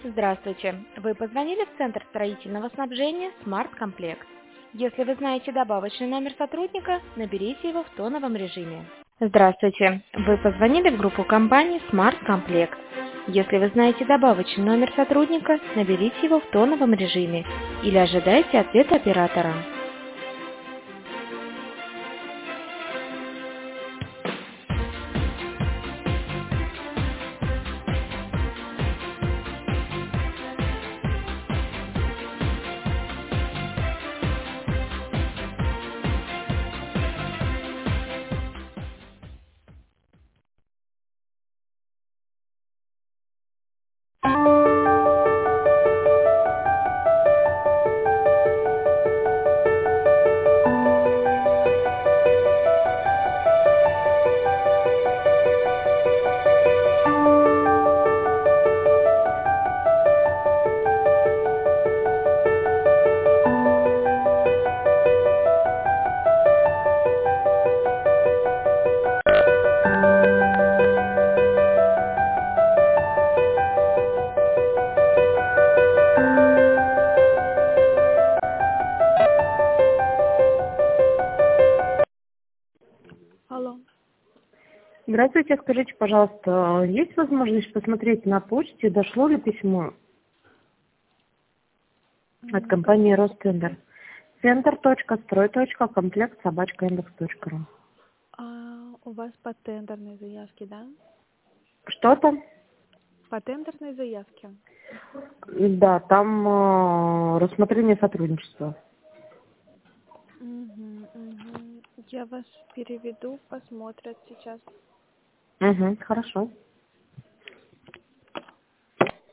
Здравствуйте! Вы позвонили в Центр строительного снабжения «Смарт Комплект». Если вы знаете добавочный номер сотрудника, наберите его в тоновом режиме. Здравствуйте! Вы позвонили в группу компании «Смарт Комплект». Если вы знаете добавочный номер сотрудника, наберите его в тоновом режиме или ожидайте ответа оператора. Алло. Здравствуйте, скажите, пожалуйста, есть возможность посмотреть на почте, дошло ли письмо от компании Ростендер? Центр.строй.комплект@яндекс.ру. У вас по тендерной заявке, да? Что там? По тендерной заявке. Да, там рассмотрение сотрудничества. Я вас переведу, посмотрят сейчас. Хорошо.